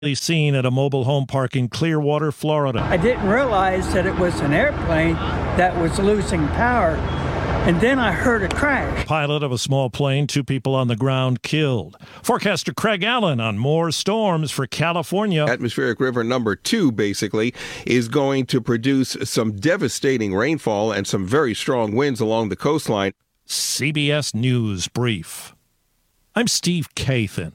seen at a mobile home park in Clearwater, Florida. I didn't realize that it was an airplane that was losing power, and then I heard a crash. Pilot of a small plane, 2 people on the ground killed. Forecaster Craig Allen on more storms for California. Atmospheric river number 2, basically, is going to produce some devastating rainfall and some very strong winds along the coastline. CBS News Brief. I'm Steve Kathan.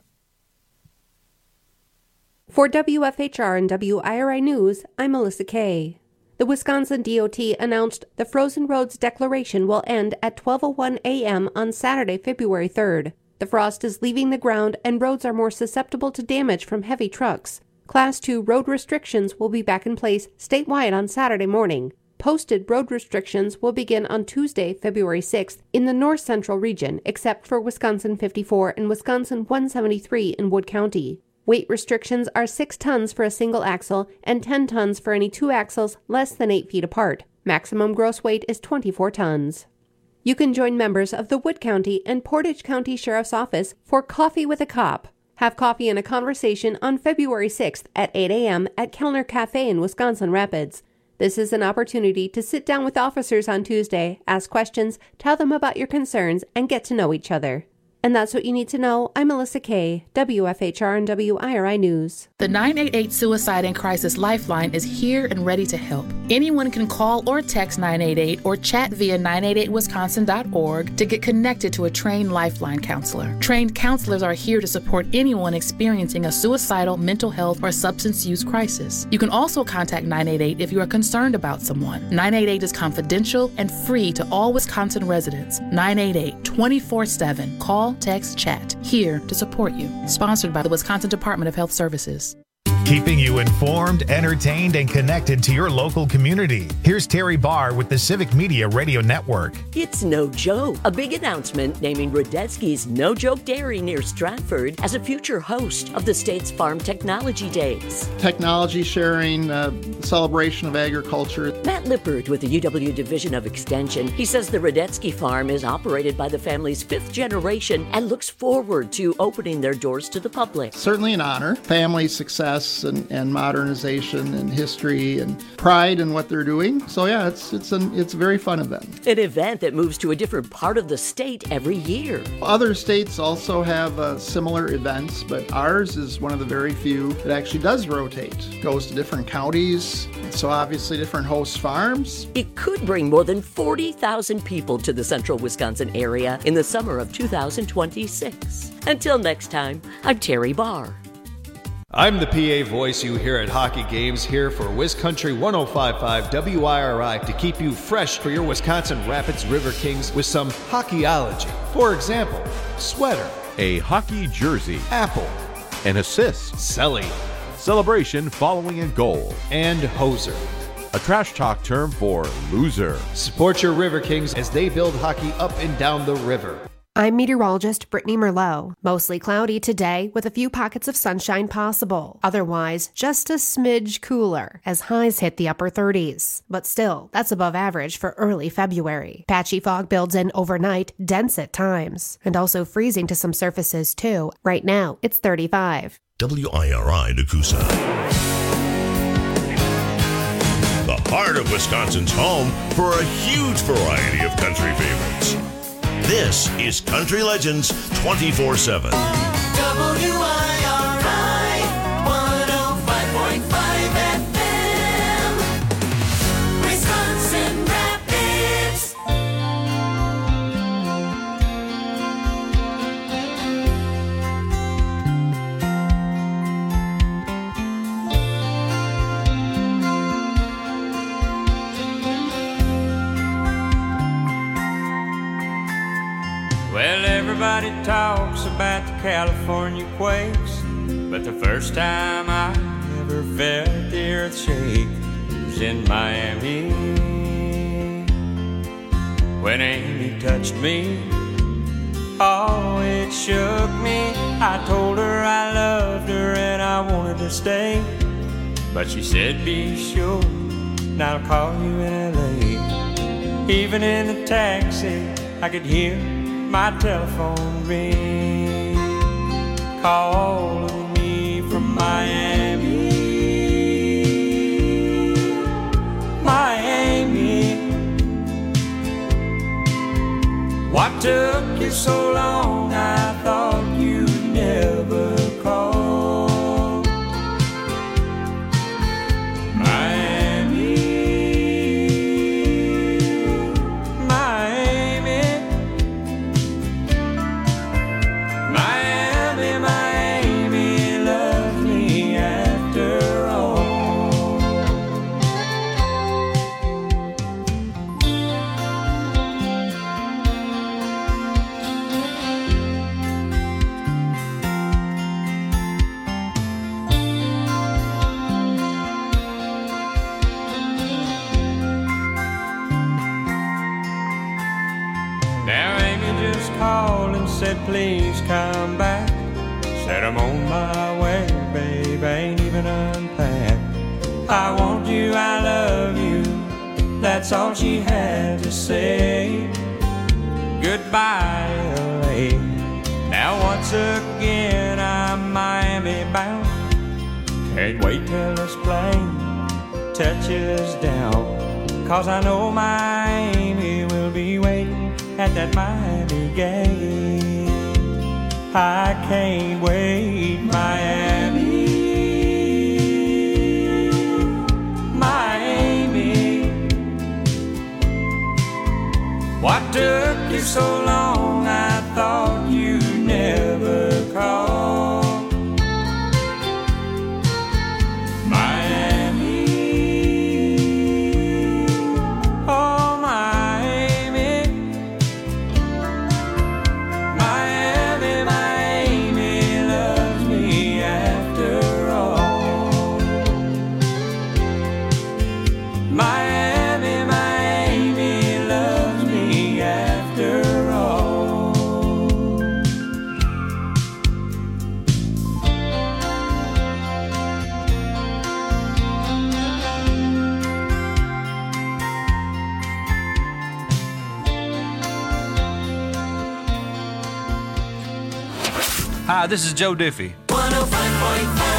For WFHR and WIRI News, I'm Melissa Kay. The Wisconsin DOT announced the Frozen Roads Declaration will end at 12:01 a.m. on Saturday, February 3rd. The frost is leaving the ground and roads are more susceptible to damage from heavy trucks. Class 2 road restrictions will be back in place statewide on Saturday morning. Posted road restrictions will begin on Tuesday, February 6th in the north central region, except for Wisconsin 54 and Wisconsin 173 in Wood County. Weight restrictions are 6 tons for a single axle and 10 tons for any 2 axles less than 8 feet apart. Maximum gross weight is 24 tons. You can join members of the Wood County and Portage County Sheriff's Office for Coffee with a Cop. Have coffee and a conversation on February 6th at 8 a.m. at Kellner Cafe in Wisconsin Rapids. This is an opportunity to sit down with officers on Tuesday, ask questions, tell them about your concerns, and get to know each other. And that's what you need to know. I'm Melissa Kay, WFHR and WIRI News. The 988 Suicide and Crisis Lifeline is here and ready to help. Anyone can call or text 988 or chat via 988wisconsin.org to get connected to a trained Lifeline counselor. Trained counselors are here to support anyone experiencing a suicidal, mental health, or substance use crisis. You can also contact 988 if you are concerned about someone. 988 is confidential and free to all Wisconsin residents. 988 24/7. Call, text, chat. Here to support you. Sponsored by the Wisconsin Department of Health Services. Keeping you informed, entertained, and connected to your local community. Here's Terry Barr with the Civic Media Radio Network. It's no joke. A big announcement naming Radetzky's No Joke Dairy near Stratford as a future host of the state's Farm Technology Days. Technology sharing, celebration of agriculture. Matt Lippert with the UW Division of Extension. He says the Radetzky farm is operated by the family's 5th generation and looks forward to opening their doors to the public. Certainly an honor. Family success and modernization and history and pride in what they're doing. So yeah, it's a very fun event. An event that moves to a different part of the state every year. Other states also have similar events, but ours is one of the very few that actually does rotate. Goes to different counties, so obviously different host farms. It could bring more than 40,000 people to the central Wisconsin area in the summer of 2026. Until next time, I'm Terry Barr. I'm the PA voice you hear at hockey games, here for WisCountry 105.5 WIRI to keep you fresh for your Wisconsin Rapids River Kings with some hockeyology. For example, sweater, a hockey jersey, apple, an assist, celly, celebration following a goal, and hoser, a trash talk term for loser. Support your River Kings as they build hockey up and down the river. I'm meteorologist Brittany Merlot. Mostly cloudy today with a few pockets of sunshine possible. Otherwise, just a smidge cooler as highs hit the upper 30s. But still, that's above average for early February. Patchy fog builds in overnight, dense at times. And also freezing to some surfaces too. Right now, it's 35. WIRI Nakusa. The heart of Wisconsin's home for a huge variety of country favorites. This is Country Legends 24/7. WIRI 105.5 FM, Wisconsin Rapids. Well, everybody talks about the California quakes, but the first time I ever felt the earth shake was in Miami. When Amy touched me, oh, it shook me. I told her I loved her and I wanted to stay, but she said, be sure, and I'll call you in LA. Even in the taxi, I could hear my telephone ring, calling me from Miami. said, please come back. Said, I'm on my way, babe, ain't even unpacked. I want you, I love you, that's all she had to say. Goodbye, LA. Now once again I'm Miami bound. Can't wait till this plane touches down. Cause I know Miami will be waiting at that Miami gate. I can't wait, Miami, Miami. What took you so long? I thought you'd never call. Hi, this is Joe Diffie. 105.5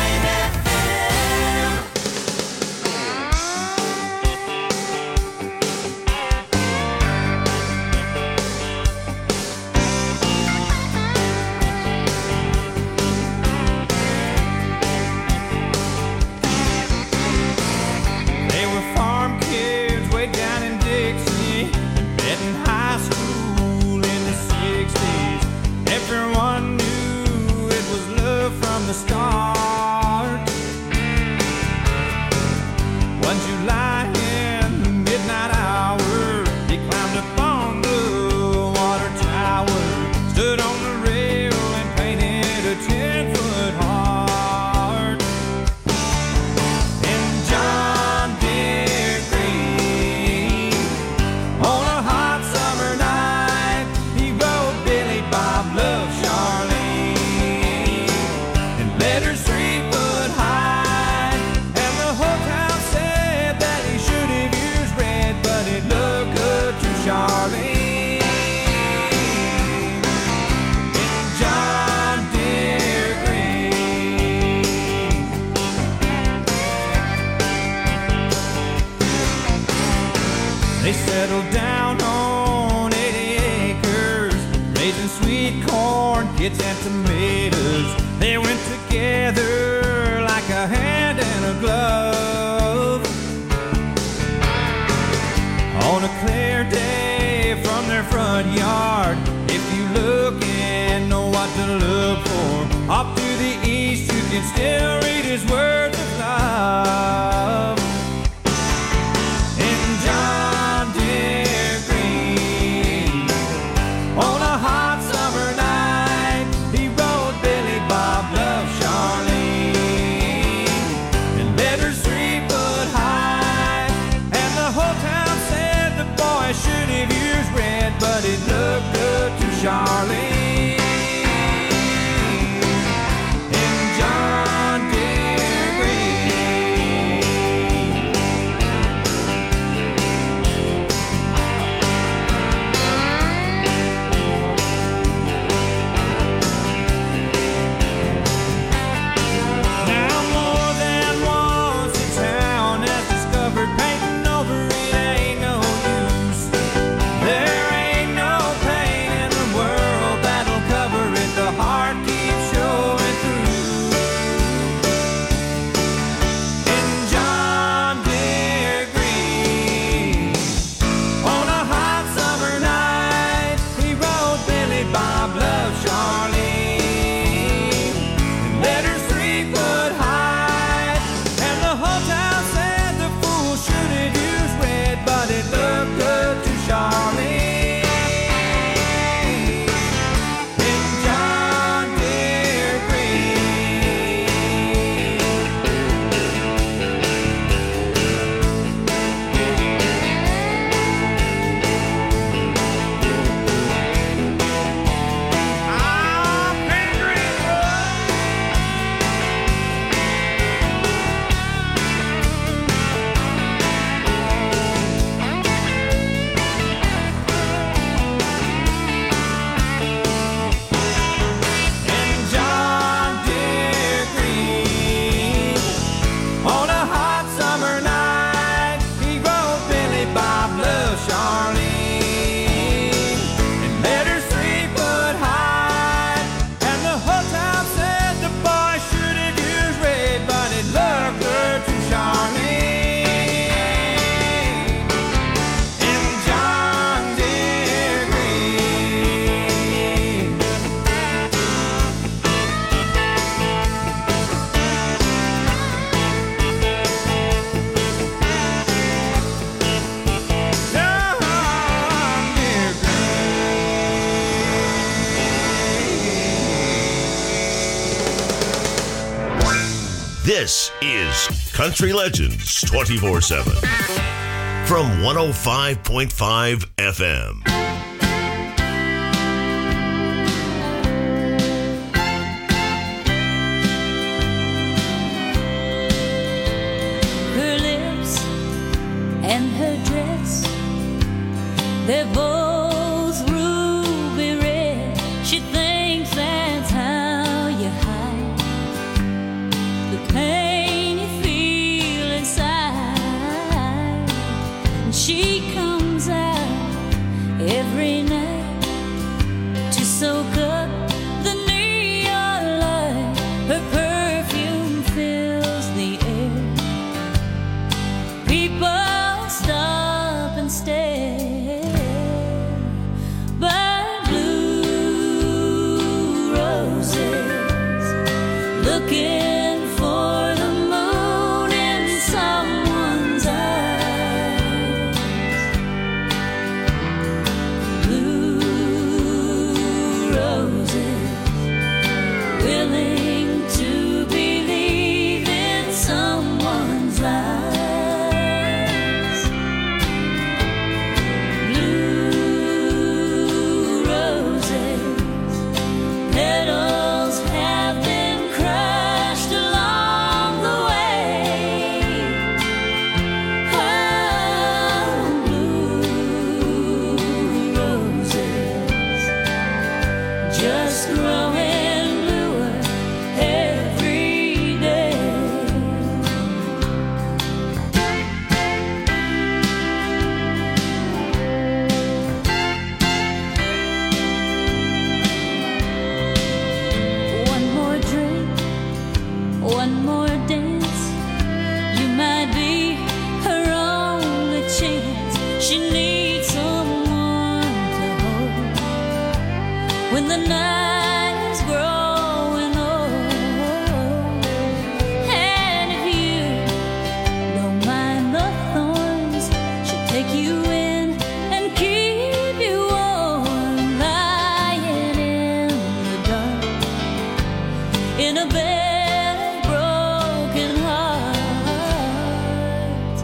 They were farm kids way down in Dixie, met in high school in the 60s. Everyone knew it was love from the start. One July in the midnight hour, he climbed up on the water tower, stood on the rail and painted a 10-foot heart. And John Deere Green, on a hot summer night, he wrote Billy Bob Love Charlene and letters 3 foot high. And the whole town said that he should have used red, but it looked good to Charlene. And John Deere Green. They settled down on 80 acres, raising sweet corn, kids and tomatoes. They went together like a hand and a glove. On a clear day from their front yard, if you look and know what to look for, off to the east you can still read his words of love. And John Deere Green, on a hot summer night, he wrote Billy Bob Love Charlene and letters 3 foot high. And the whole town said the boy should have used red, but it looked good to Charlene. And John Deere This is Country Legends 24/7 from 105.5 FM. Her lips and her dress, they're both ruby red. She thinks that's how you hide the pain you feel inside. And she comes out every night to soak up the neon light. Her perfume fills the air. People stop and stare. But blue roses looking for the moon in someone's eyes. Blue roses willing to believe in someone's lies. Blue roses, petals have been crushed along the way. Oh, blue roses, just growing bluer every day. One more drink, one more dance. You might be her only chance. She needs someone to hold when the night is growing old. And if you don't mind the thorns, she'll take you in and keep you warm, lying in the dark in a bed of broken hearts.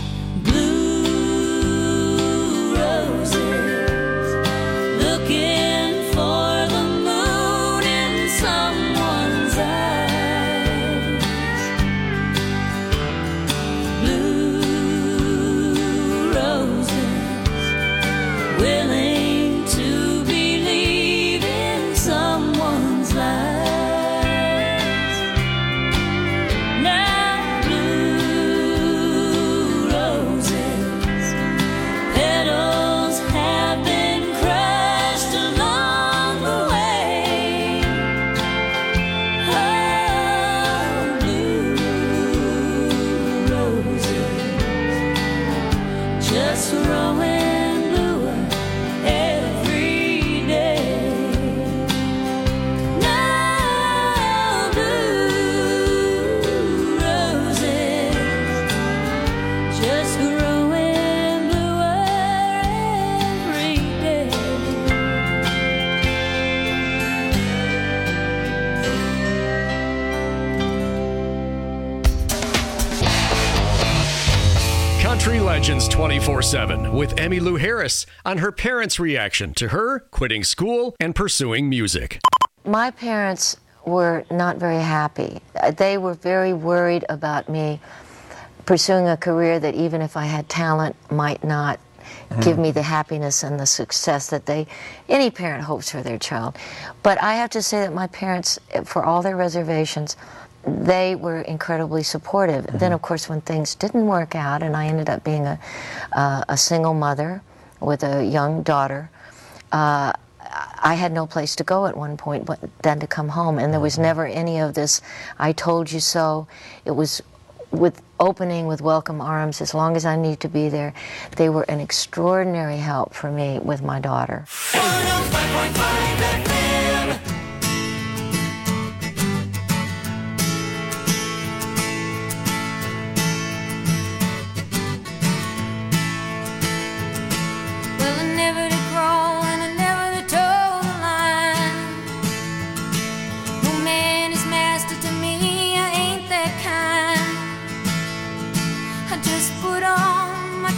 Blue roses looking for the moon in someone's eyes. Blue roses willing to believe in someone's lies. Now blue roses, petals have been crushed along the way. Oh, blue roses, just growing bluer every day. Now blue roses, just growing bluer every day. Country Legends 24/7 with Emmylou Harris on her parents' reaction to her quitting school and pursuing music. My parents were not very happy. They were very worried about me pursuing a career that, even if I had talent, might not give me the happiness and the success that any parent hopes for their child. But I have to say that my parents, for all their reservations, they were incredibly supportive. Then, of course, when things didn't work out and I ended up being a single mother with a young daughter, I had no place to go at one point but then to come home. And there was never any of this, I told you so. It was with opening with welcome arms as long as I need to be there. They were an extraordinary help for me with my daughter. 105.5 FM. Well, I never did crawl and I never did toe the line. No man is master to me, I ain't that kind.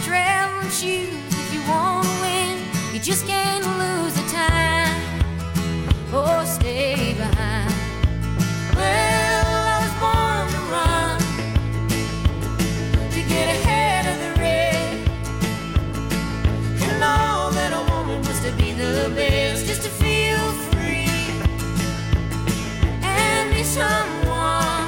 traveling shoes if you want to win. You just can't lose the time or stay behind. Well, I was born to run, to get ahead of the race, and all that I wanted was to be the best, just to feel free and be someone.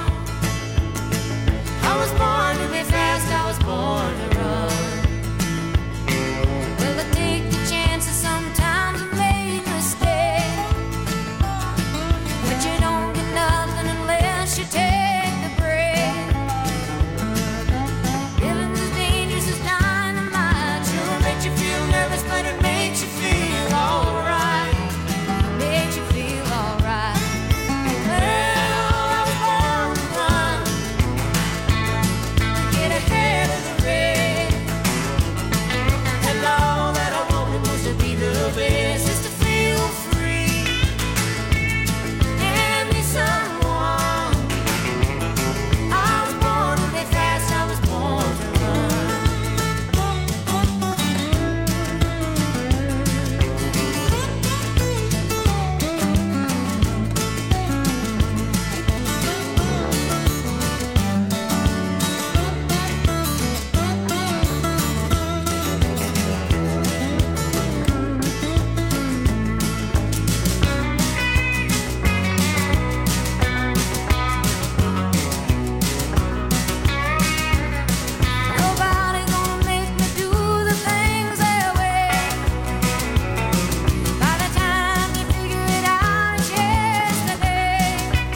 I was born to be fast, I was born to run. Well, I take the chances sometimes and make mistakes, but you don't get nothing unless you take the break. Living's as dangerous as dynamite. Sure makes you feel nervous, but it makes you feel alright. Makes you feel alright. Well, I was born to run, to get ahead of the race, and all that I wanted was to be the best, just to feel free and be someone. I was born to be fast, I was born to run. Nobody gonna make me do the things their way. By the time you figure it out, it's yesterday.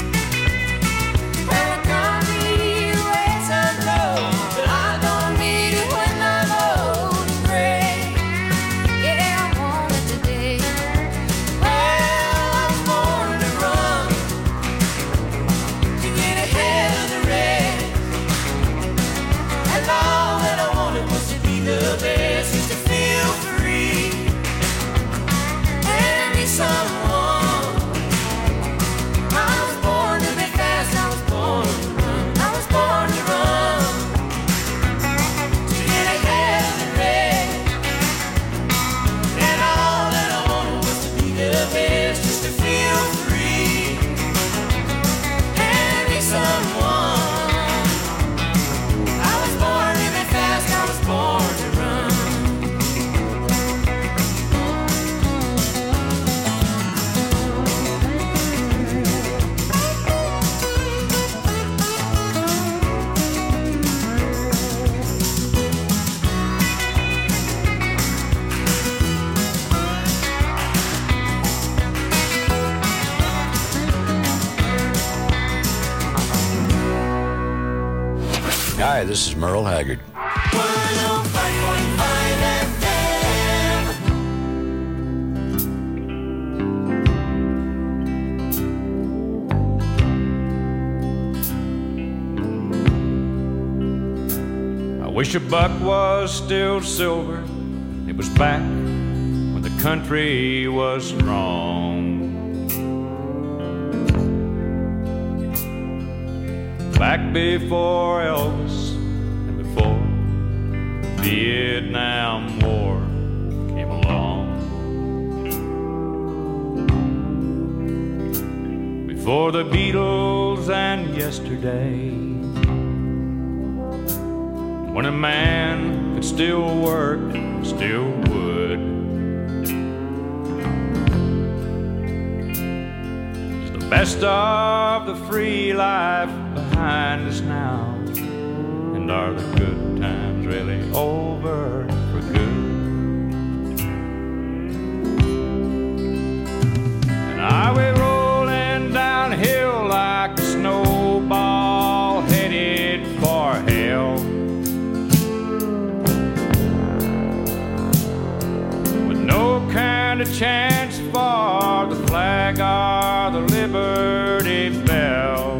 Well, it don't need to wait so low, but I don't need it when I'm old and gray. Yeah, I want it today. Well, I was born to run, to get ahead of the race, and all that I wanted was to be the best, just to feel free and be someone. I was born to be fast, I was born to run. I was born to run, to get ahead of the race, and all that I wanted was to be the best, just to feel free and be someone. I was born to be fast, I was born to run. Hi, this is Merle Haggard. 105.5 FM. I wish a buck was still silver. It was back when the country was strong. Back before Elvis and before the Vietnam War came along. Before the Beatles and yesterday, when a man could still work, still would. It's the best of the free life behind us now, and are the good times really over for good? And are we rolling downhill like a snowball headed for hell, with no kind of chance for the flag or the Liberty Bell?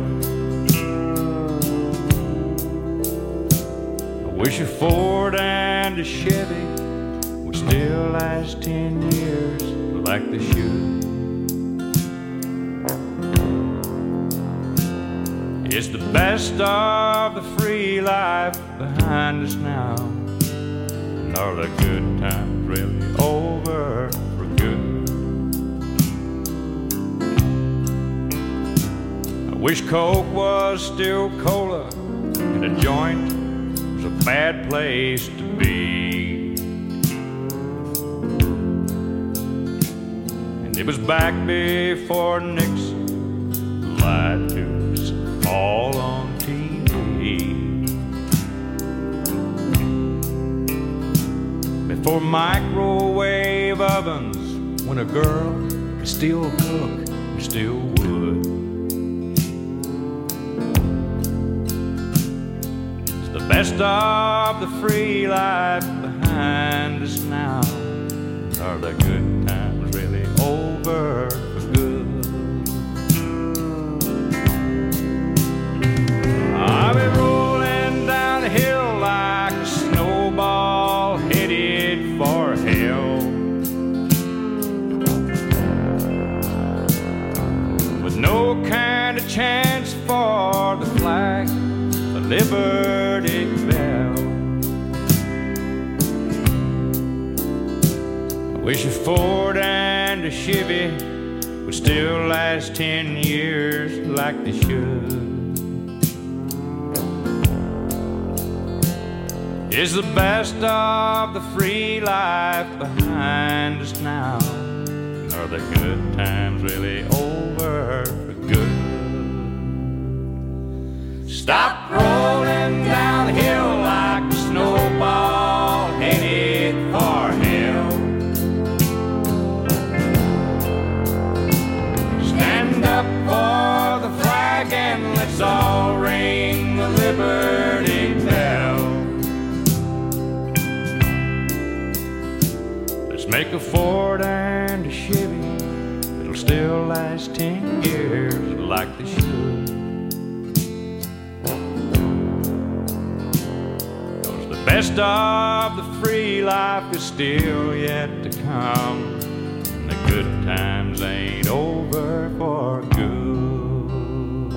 Wish a Ford and a Chevy would still last 10 years like they should. It's the best of the free life behind us now, Are the good times really over for good? I wish Coke was still cola and a joint was a bad place to be. And it was back before Nixon lied to us all on TV. Before microwave ovens, when a girl could still cook and still would. It's the best of the free life behind us now. Are the good times really over for good? I'll be rolling down the hill like a snowball headed for hell, with no kind of chance for the flag of Liberty Bell. I wish a Ford and a Chevy would still last 10 years like they should. Is the best of the free life behind us now? Are the good times really over for good? Stop rolling down the hill like a snowball headed for hell. Stand up for the flag and let's all ring the Liberty Bell. Make a Ford and a Chevy, it'll still last 10 years like they should. 'Cause the best of the free life is still yet to come, and the good times ain't over for good.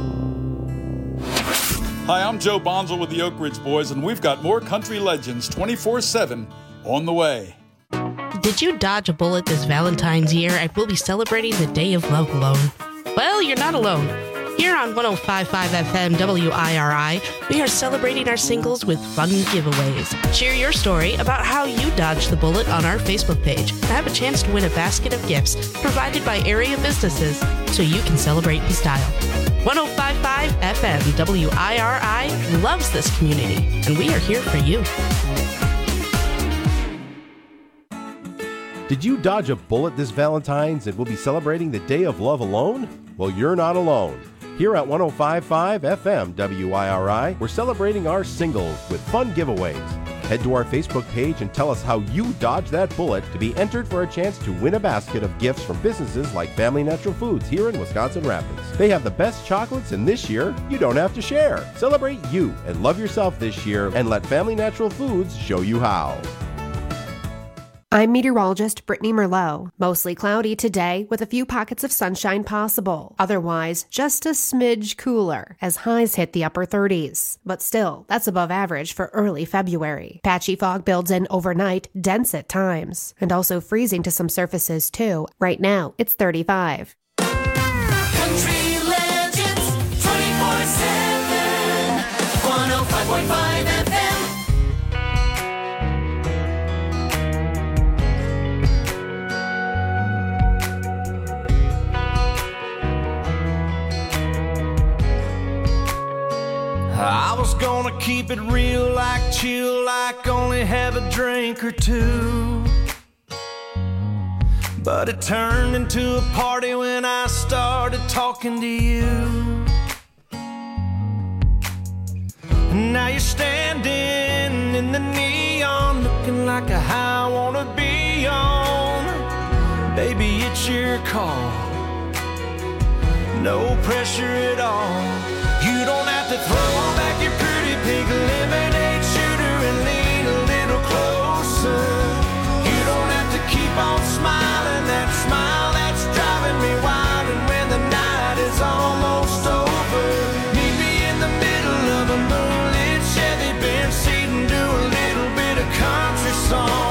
Hi, I'm Joe Bonzel with the Oak Ridge Boys, and we've got more Country Legends 24/7 on the way. Did you dodge a bullet this Valentine's year and we'll be celebrating the Day of Love alone? Well, you're not alone. Here on 105.5 FM WIRI, we are celebrating our singles with fun giveaways. Share your story about how you dodged the bullet on our Facebook page and have a chance to win a basket of gifts provided by area businesses so you can celebrate in style. 105.5 FM WIRI loves this community, and we are here for you. Did you dodge a bullet this Valentine's and will be celebrating the Day of Love alone? Well, you're not alone. Here at 105.5 FM WIRI, we're celebrating our singles with fun giveaways. Head to our Facebook page and tell us how you dodged that bullet to be entered for a chance to win a basket of gifts from businesses like Family Natural Foods here in Wisconsin Rapids. They have the best chocolates, and this year, you don't have to share. Celebrate you and love yourself this year, and let Family Natural Foods show you how. I'm meteorologist Brittany Merlot. Mostly cloudy today with a few pockets of sunshine possible. Otherwise, just a smidge cooler as highs hit the upper 30s. But still, that's above average for early February. Patchy fog builds in overnight, dense at times. And also freezing to some surfaces too. Right now, it's 35. Country Legends 24/7 105.5 FM. I was gonna keep it real, like chill, like only have a drink or two. But it turned into a party when I started talking to you. And now you're standing in the neon, looking like a high I wanna be on. Baby, it's your call, no pressure at all. You don't have to throw back your pretty pink lemonade shooter and lean a little closer. You don't have to keep on smiling that smile that's driving me wild. And when the night is almost over, meet me in the middle of a moonlit Chevy Benz seat and do a little bit of country song.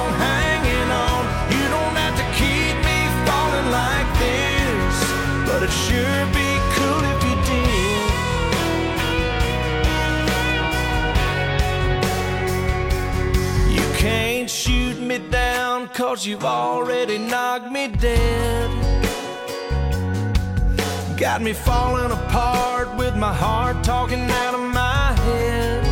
me down, 'cause you've already knocked me dead. Got me falling apart with my heart talking out of my head.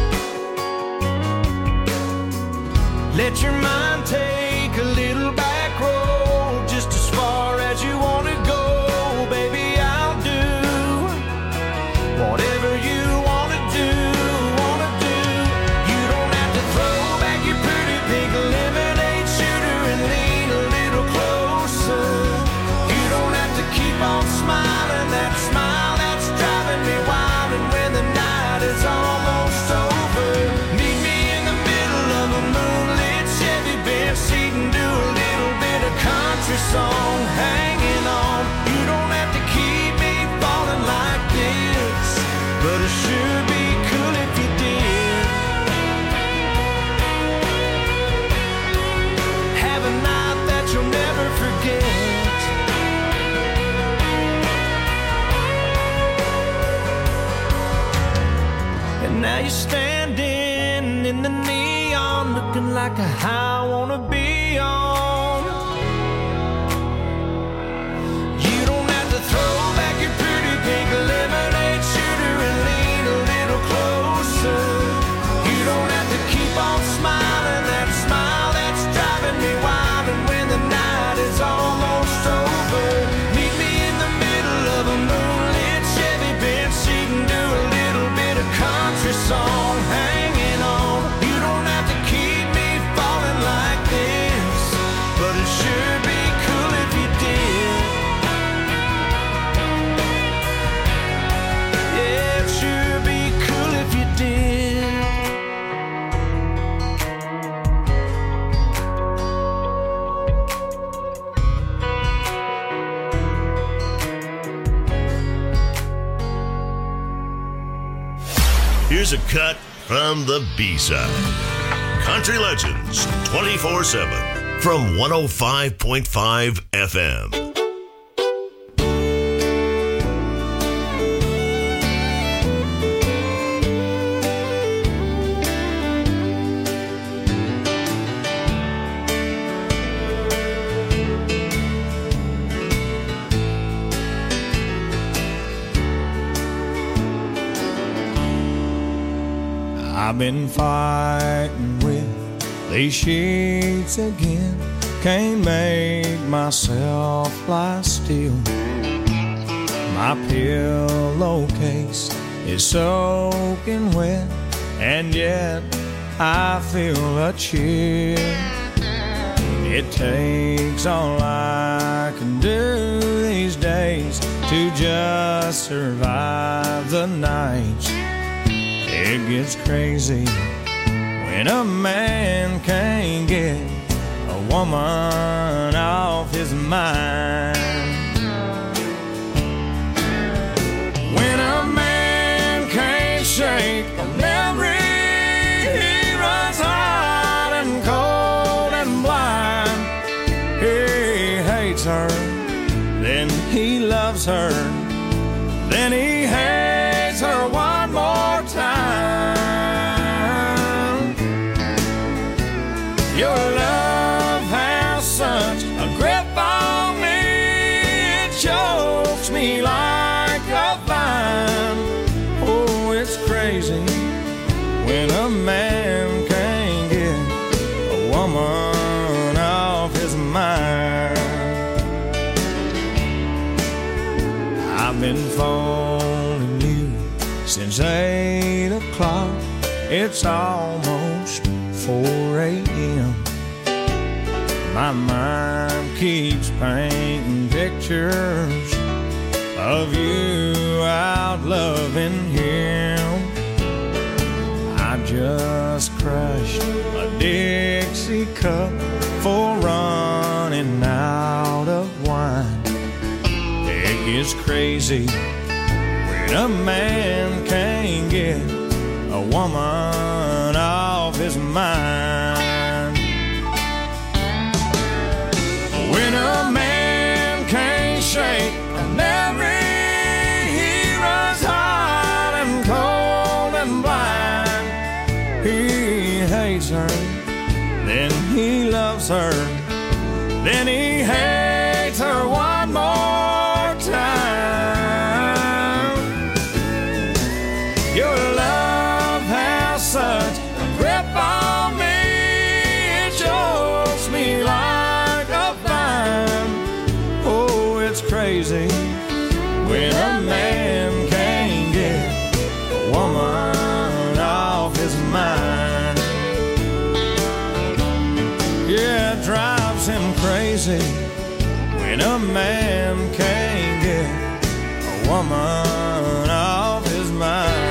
Let your mind take a little back road, just as far as you want to go, baby. I'll do whatever you want to do. You don't have to throw back your pretty pink lemonade shooter and lean a little closer. You don't have to keep on smiling that smile that's driving me wild. And when the night is almost over, meet me in the middle of a moonlit Chevy bench seat and do a little bit of country song, hanging on. You don't have to keep me falling like this, but it sure be cool if you did. Have a night that you'll never forget. And now you're standing in the neon, looking like a high I wanna be on. You don't have to throw back your pretty pink lemonade shooter and lean a little closer. You don't have to keep on smiling that smile that's driving me wild. And when the night is almost over, meet me in the middle of a moonlit Chevy bench seat and do a little bit of country song, hanging on. You don't have to keep me falling like this, but it sure be cool if you did. Yeah, it sure be cool if you did. Here's a cut from the B-side. Country Legends 24/7 from 105.5 FM. I've been fighting with these sheets again. Can't make myself lie still. My pillowcase is soaking wet, and yet I feel a chill. It takes all I can do these days to just survive the night. It gets crazy when a man can't get a woman off his mind. When a man can't shake a memory, he runs hot and cold and blind. He hates her, then he loves her, then he hates her one more time. Your love has such a grip on me, it chokes me like a vine. Oh, it's crazy when a man can't get a woman off his mind. I've been phoning you since 8 o'clock. It's almost 4 a.m. My mind keeps painting pictures of you out loving him. I just crushed a Dixie cup for running out of wine. It gets crazy when a man can't get a woman off his mind. When a man can't shake a memory, he runs hot and cold and blind. He hates her, then he loves her, then he hates her one more time. Your love has such a grip on me, it chokes me like a vine. Oh, it's crazy when a man can't get a woman off his mind. Yeah, it drives him crazy when a man can't get a woman off his mind.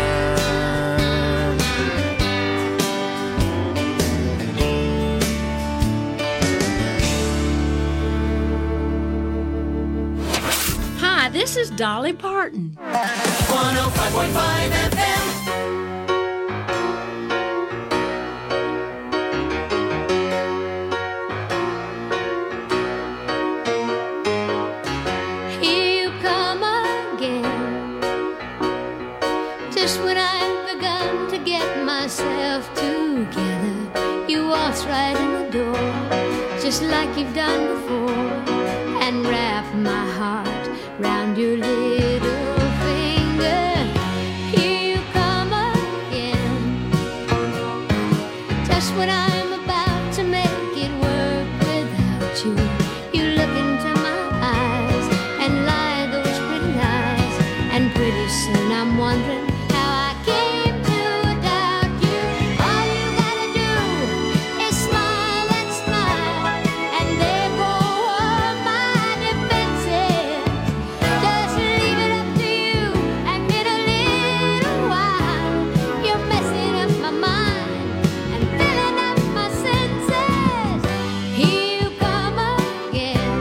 Hi, this is Dolly Parton. 105.5 FM. Here you come again. Just when I've begun to get myself together, you waltz right in the door, just like you've done before, and wrap my heart round your little finger. Here you come again. Just when I'm about to make it work without you, you look into my eyes and lie those pretty lies, and pretty soon I'm wondering how I came to doubt you. All you gotta do is smile and smile, and there go all my defenses. Just leave it up to you, and in a little while you're messing up my mind and filling up my senses. Here you come again,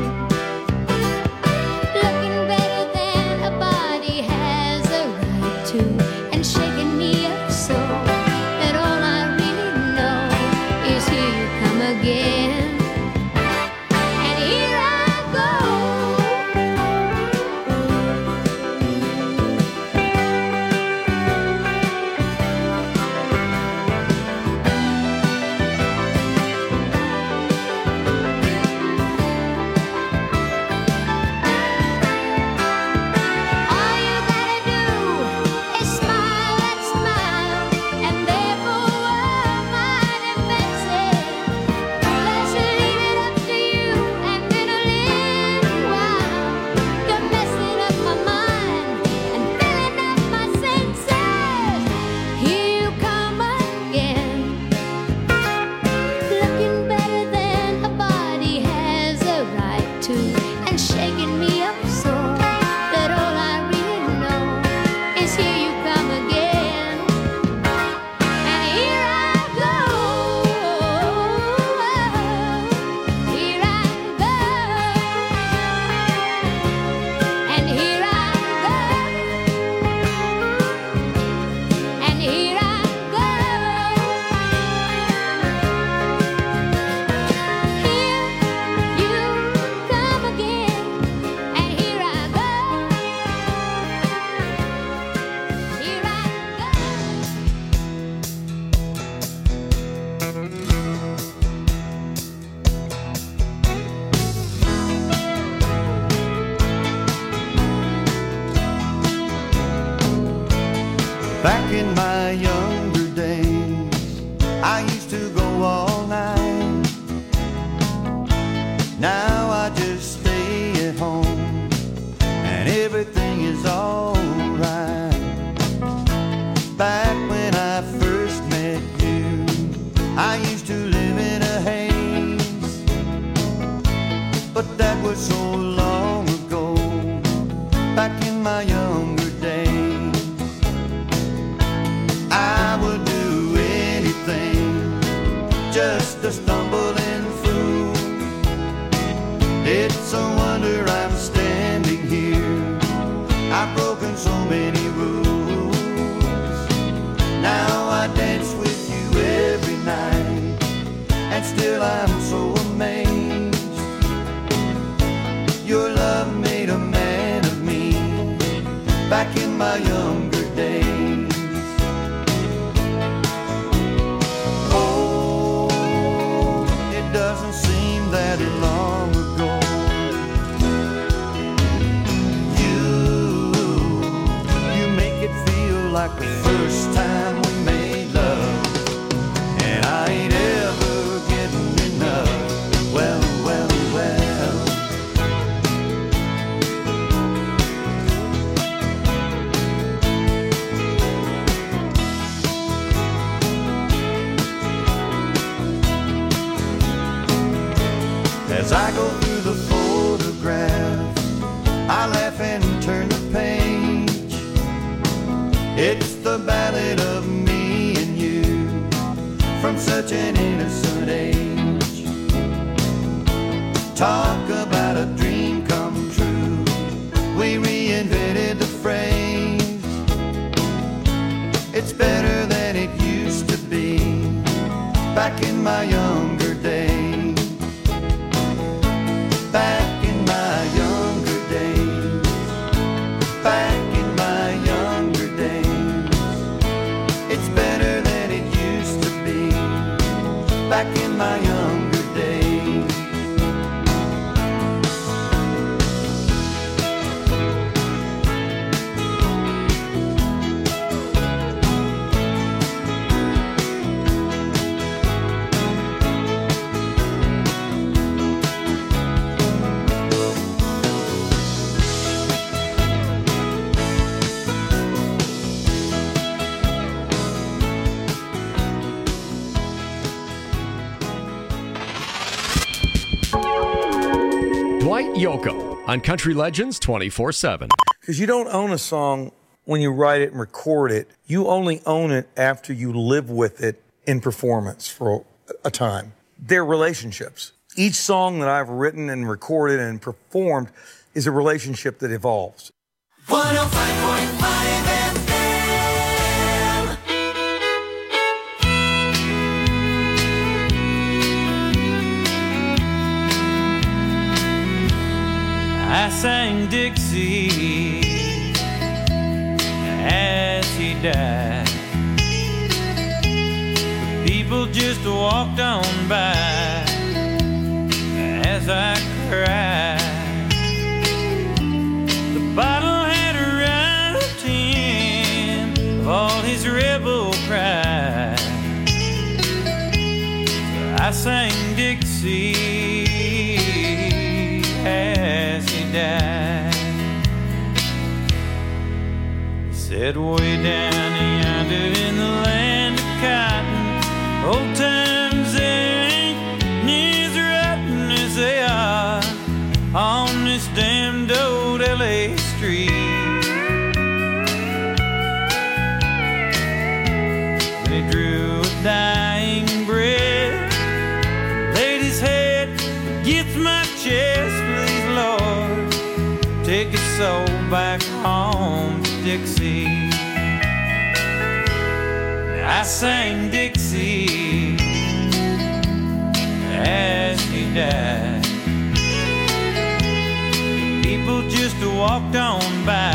looking better than a body has a right to, and shaking me up so that all I really know is here you come again. And here I go. All you gotta do is smile and smile, and there go all my defenses. Let's leave it up to you, and in a little while you're messing up my mind and filling up my senses. Here you come again, looking better than a body has a right to, and shaking me up so that all I really know is here you come again. And here I go, here I go, and here I go, and here I go. Here you come again, and here I go, here I Back in my younger days, I used to go all night. Now I just stay at home, and everything is alright. Back when I first met you, I used to live in a haze, but that was so long ago. Back in my younger days, I would do anything just to stumble and through. It's a wonder I'm standing here. I've broken so many rules. Now I dance with you every night, and still I'm so amazed. Your love made a man of me back in my younger days. Oh, As I go through the photograph, I laugh and turn the page. It's the ballad of me and you from such an innocent age. Talk about a dream come true. We reinvented the phrase. It's better than it used to be back in my younger days. Back in my younger days. Back in my younger days. It's better than it used to be back in my younger days. Dwight Yoakam on Country Legends 24/7. Because you don't own a song when you write it and record it. You only own it after you live with it in performance for a time. They're relationships. Each song that I've written and recorded and performed is a relationship that evolves. 105.5 FM. I sang Dixie as he died. The people just walked on by as I cried. The bottle had aroused him of all his rebel pride. So I sang Dixie as he died. He said, way down yonder in the land of cotton, old times there ain't near as rotten as they are on this damned old LA street. Then he drew a dying breath, laid his head against my chest. Lord, take his soul back home to Dixie. I sang Dixie as he died. People just walked on by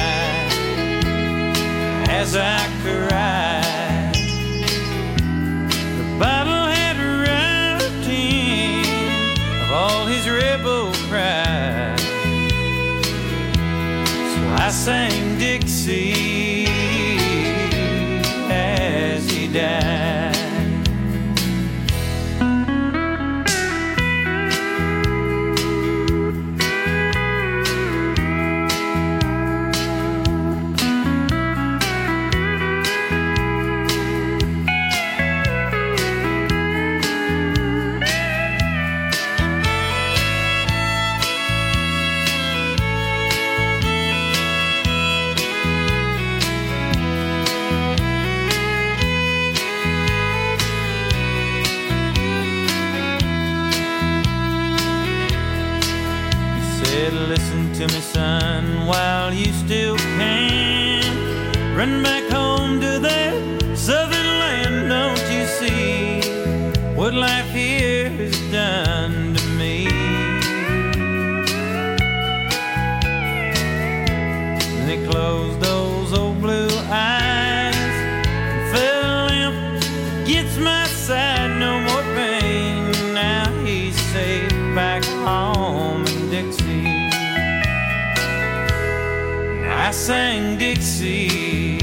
as I cried. The bottle had robbed him of all his rebel pride. I sang Dixie as he died. Listen to me, son, while you still can. Run back home to that southern land. Don't you see what life here has done to me? And they closed those old blue eyes and fell limp against my side. No more pain. Now he's safe back home in Dixie. I sang Dixie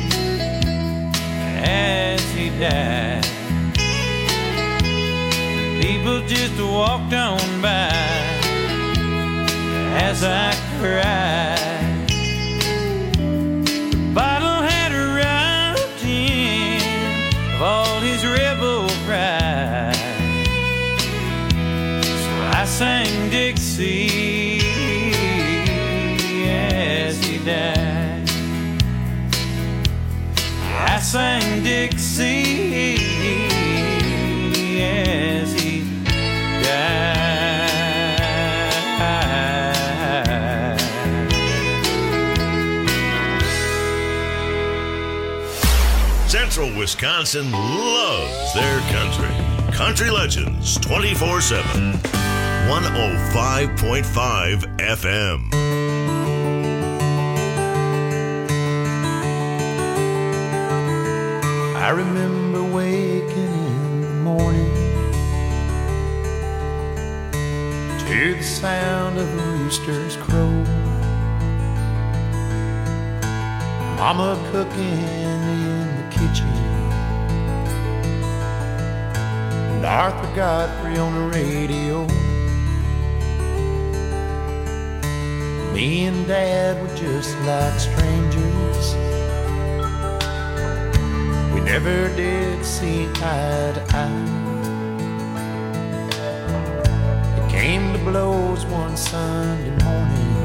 as he died. People just walked on by as I cried. The bottle had robbed him of all his rebel pride. So I sang Dixie as he died. I sang Dixie as he died. Central Wisconsin loves their country. Country Legends 24/7. 105.5 FM. I remember waking in the morning to the sound of a rooster's crow, Mama cooking in the kitchen, and Arthur Godfrey on the radio. Me and Dad were just like strangers. We never did see eye to eye. It came to blows one Sunday morning,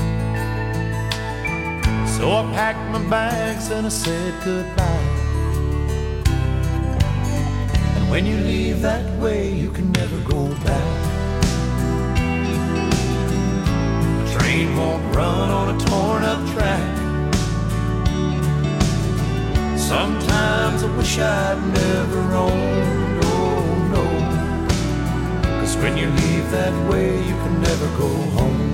so I packed my bags and I said goodbye. And when you leave that way, you can never go back. Train won't run on a torn up track. Sometimes I wish I'd never owned, oh no. 'Cause when you leave that way, you can never go home.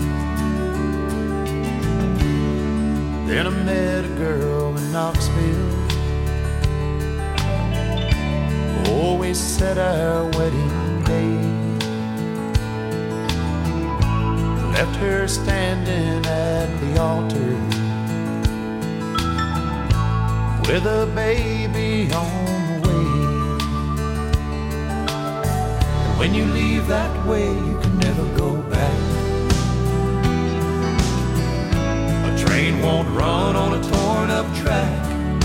Then I met a girl in Knoxville, always set our wedding day. Left her standing at the altar with a baby on the way. And when you leave that way, you can never go back. A train won't run on a torn up track.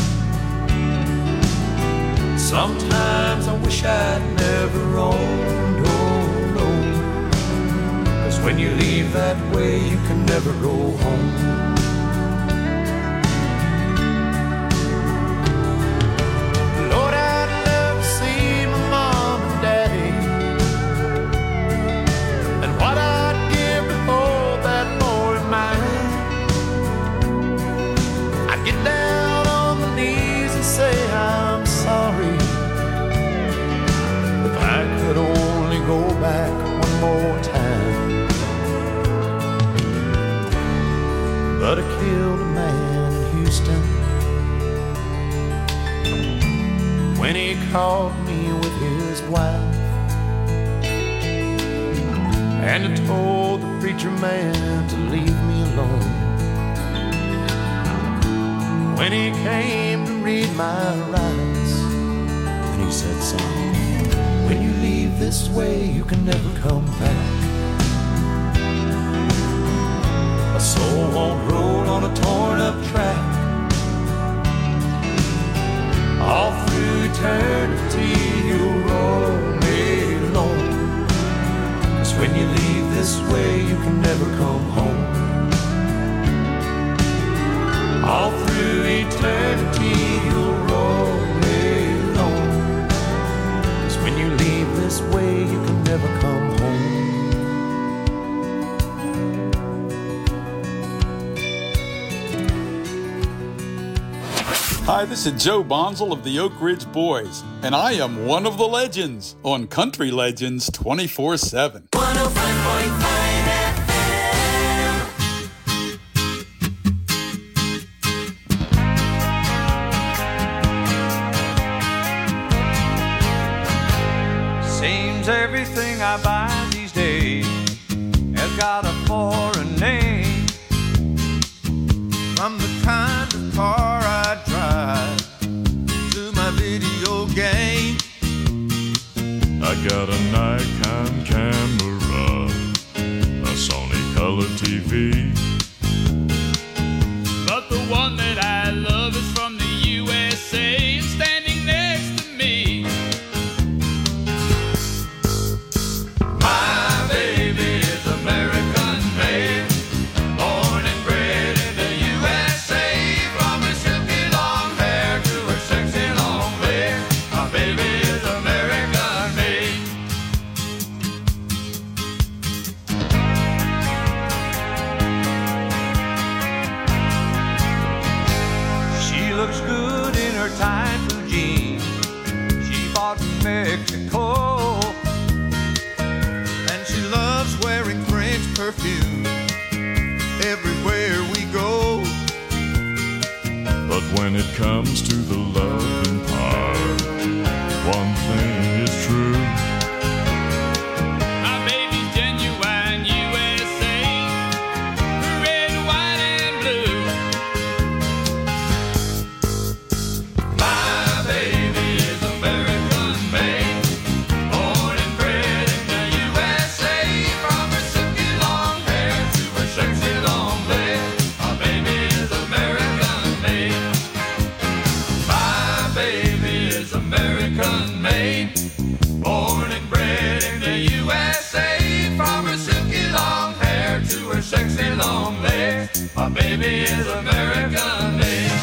Sometimes I wish I'd never owned, oh no. 'Cause when you leave that way, you can never go home. Lord, I'd love to see my mom and daddy, and what I'd give to hold that boy in mine. I'd get down on my knees and say I'm sorry. If I could only go back one more time. But I killed a man in Houston when he caught me with his wife, and I told the preacher man to leave me alone. When he came to read my rights, and he said, son, when you leave this way, you can never come back. A soul won't roll on a torn up track. All through eternity you'll roll me alone. 'Cause when you leave this way, you can never come home. All through eternity you'll roll me alone. 'Cause when you leave this way, you can never come home. Hi, this is Joe Bonzel of the Oak Ridge Boys, and I am one of the legends on Country Legends 24/7. 105.5 FM. Seems everything I buy these days has got a foreign name. From the kind of car I drive to my video game. I got a Nikon camera, a Sony color TV. But the one that I love is from the USA and standing next to me. My baby is Mexico. And she loves wearing French perfume everywhere we go. But when it comes to the loving part, one thing is true. My baby's genuine USA, red, white, and blue. My baby is American made, born and bred in the USA. From her silky long hair to her sexy long legs, my baby is American made. My baby is American made, born and bred in the USA. From her silky long hair to her sexy long legs, my baby is American made.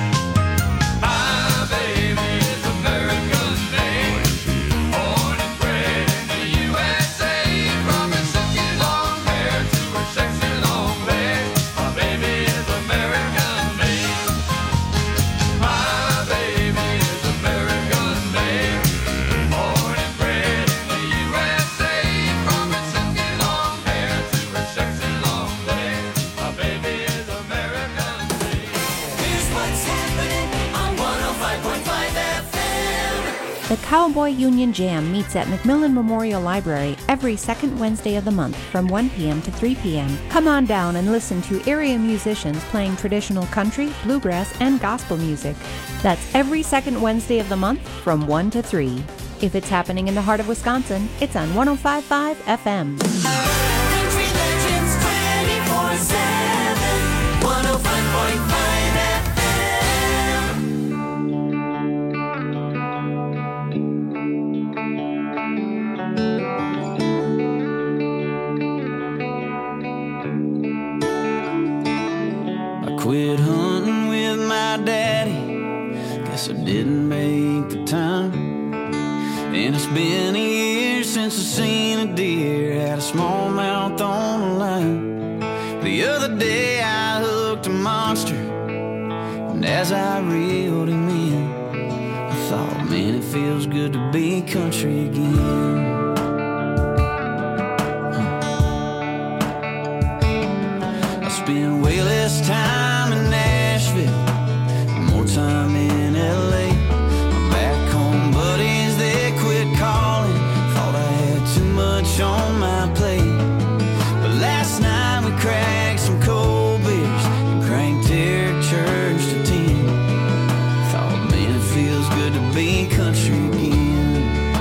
My baby is American made, born and bred in the USA. From her silky long hair to her sexy long legs, my baby is American made. My baby is American made, born and bred in the USA. From her silky long hair to her sexy long legs, my baby is American made. Here's what's happening on 105.5 FM. The Cowboy Union Jam meets at McMillan Memorial Library every second Wednesday of the month from 1 p.m. to 3 p.m. Come on down and listen to area musicians playing traditional country, bluegrass, and gospel music. That's every second Wednesday of the month from 1 to 3. If it's happening in the heart of Wisconsin, it's on 105.5 FM. Country Legends 24/7, 105.5 I quit hunting with my daddy, guess I didn't make the time. And it's been a year since I seen a deer, had a smallmouth on the line. The other day I hooked a monster, and as I reeled him in, I thought, man, it feels good to be country again. I spend way less time in Nashville, more time in LA. My back home buddies, they quit calling, thought I had too much on my plate. But last night we cracked some cold beers and cranked Eric Church to 10. Thought, man, it feels good to be country again.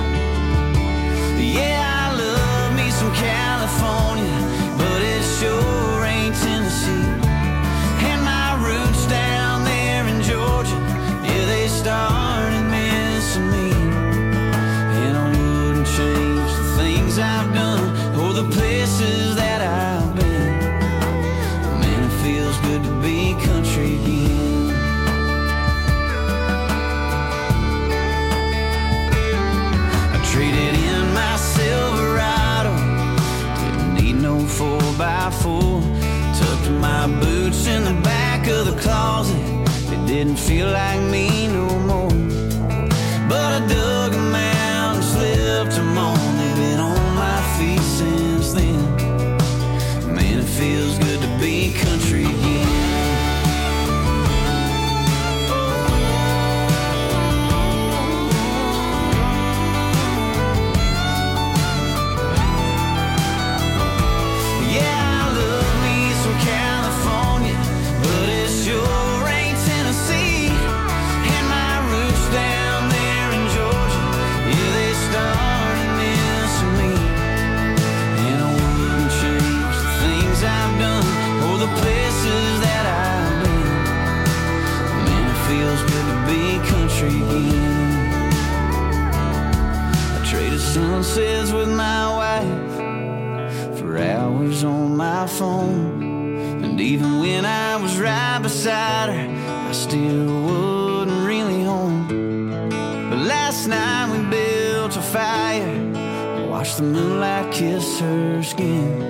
Yeah, I love me some California, but it sure ain't Tennessee. And my roots down there in Georgia, yeah, they started missing me. And I wouldn't change the things I've done or the places that I've been. Man, it feels good to be country again. I traded in my Silverado, didn't need no 4x4. Tucked my boots in the back of the closet, they didn't feel like me no more. But I dug them out and slipped them on, they've been on my feet since then. Man, it feels good to be country again. Yeah, I love me some California, but it sure ain't Tennessee. And my roots down there in Georgia, yeah, they started missing me. And I wouldn't change the things I've done or the places that I've been. Man, it feels good to be country again. I traded sunsets with my wife for hours on my phone. And even when I was right beside her, I still wasn't really home. But last night we built a fire, watched the moonlight kiss her skin.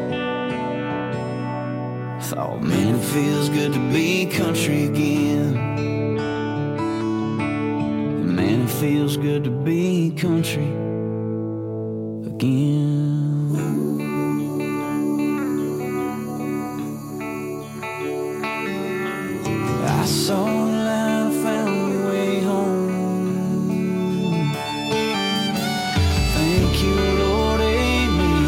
Thought, man, it feels good to be country again. Man, it feels good to be country again. I saw the light, I found my way home. Thank you, Lord, amen.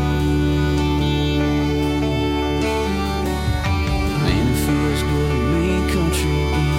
Man, it feels good to be country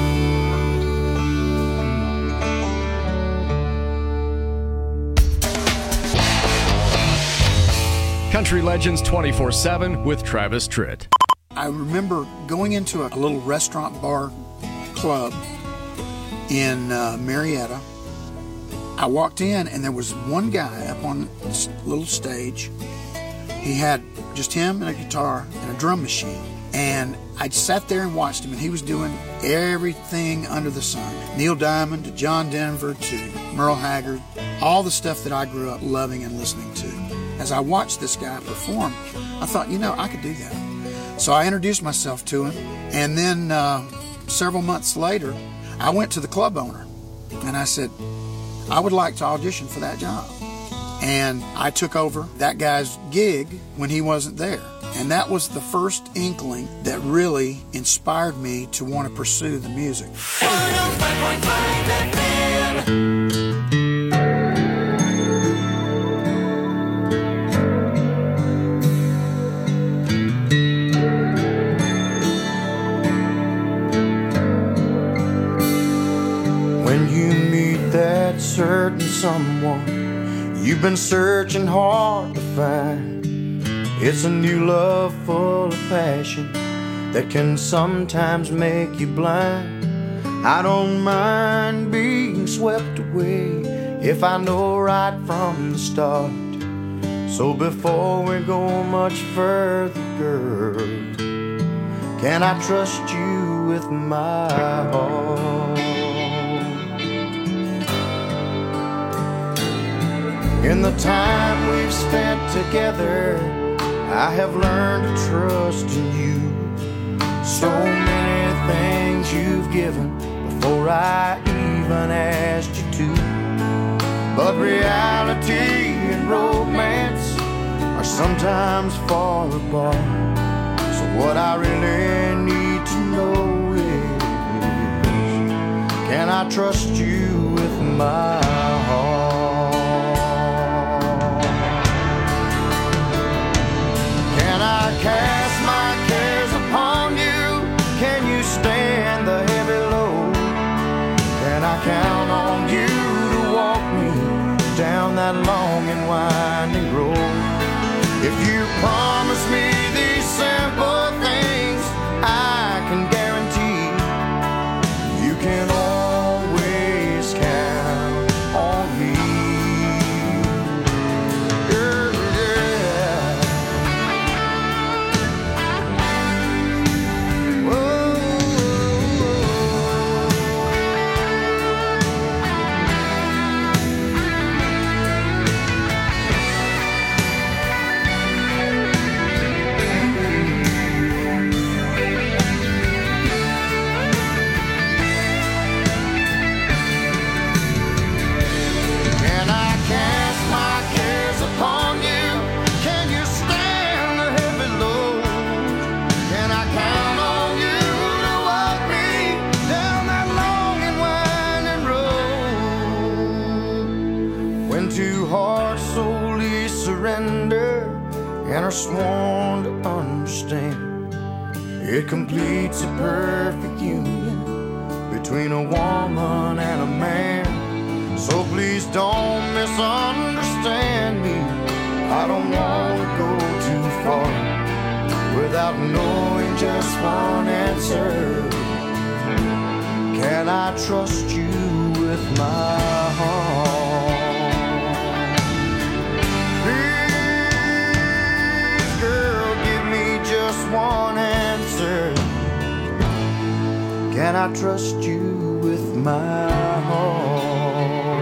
Country Legends 24/7 with Travis Tritt. I remember going into a little restaurant bar club in Marietta. I walked in and there was one guy up on this little stage. He had just him and a guitar and a drum machine. And I sat there and watched him, and he was doing everything under the sun. Neil Diamond to John Denver to Merle Haggard, all the stuff that I grew up loving and listening to. As I watched this guy perform, I thought, I could do that. So I introduced myself to him, and then several months later, I went to the club owner, and I said, I would like to audition for that job. And I took over that guy's gig when he wasn't there. And that was the first inkling that really inspired me to want to pursue the music. When you meet that certain someone you've been searching hard to find, it's a new love full of passion that can sometimes make you blind. I don't mind being swept away if I know right from the start. So before we go much further, girl, can I trust you with my heart? In the time we've spent together, I have learned to trust in you. So many things you've given before I even asked you to. But reality and romance are sometimes far apart. So what I really need to know is, can I trust you with my heart? Can I cast my cares upon you? Can you stand the heavy load? Can I count on you to walk me down that long and winding road? If you promise me these simple things, I can guarantee you can always count on me. And are sworn to understand, it completes a perfect union between a woman and a man. So please don't misunderstand me. I don't want to go too far without knowing just one answer. Can I trust you with my heart? Just one answer. Can I trust you with my heart?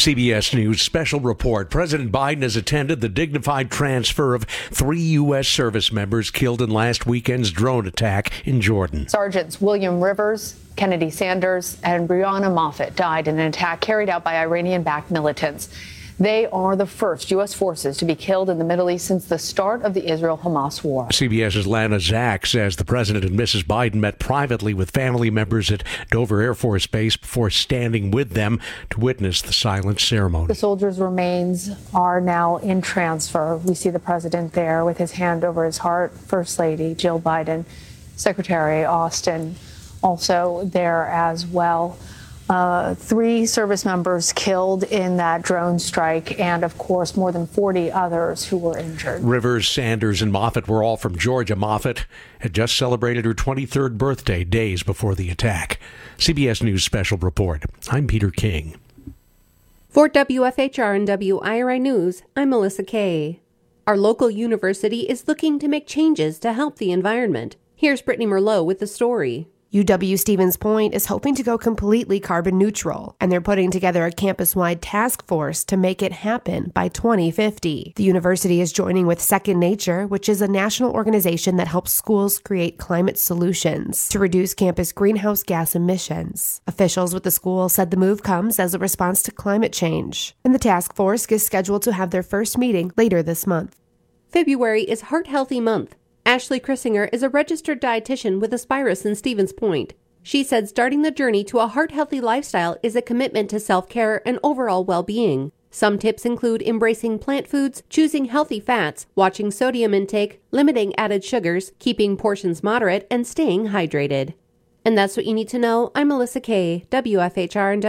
CBS News special report. President Biden has attended the dignified transfer of 3 U.S. service members killed in last weekend's drone attack in Jordan. Sergeants William Rivers, Kennedy Sanders, and Breonna Moffett died in an attack carried out by Iranian-backed militants. They are the first U.S. forces to be killed in the Middle East since the start of the Israel-Hamas war. CBS's Lana Zak says the president and Mrs. Biden met privately with family members at Dover Air Force Base before standing with them to witness the silent ceremony. The soldiers' remains are now in transfer. We see the president there with his hand over his heart, First Lady Jill Biden, Secretary Austin also there as well. 3 service members killed in that drone strike, and of course more than 40 others who were injured. Rivers, Sanders, and Moffett were all from Georgia. Moffett had just celebrated her 23rd birthday days before the attack. CBS News special report. I'm Peter King. For WFHR and WIRI News, I'm Melissa Kay. Our local university is looking to make changes to help the environment. Here's Brittany Merlot with the story. UW Stevens Point is hoping to go completely carbon neutral, and they're putting together a campus-wide task force to make it happen by 2050. The university is joining with Second Nature, which is a national organization that helps schools create climate solutions to reduce campus greenhouse gas emissions. Officials with the school said the move comes as a response to climate change, and the task force is scheduled to have their first meeting later this month. February is Heart Healthy Month. Ashley Krissinger is a registered dietitian with Aspirus in Stevens Point. She said starting the journey to a heart-healthy lifestyle is a commitment to self-care and overall well-being. Some tips include embracing plant foods, choosing healthy fats, watching sodium intake, limiting added sugars, keeping portions moderate, and staying hydrated. And that's what you need to know. I'm Melissa Kay, WFHR and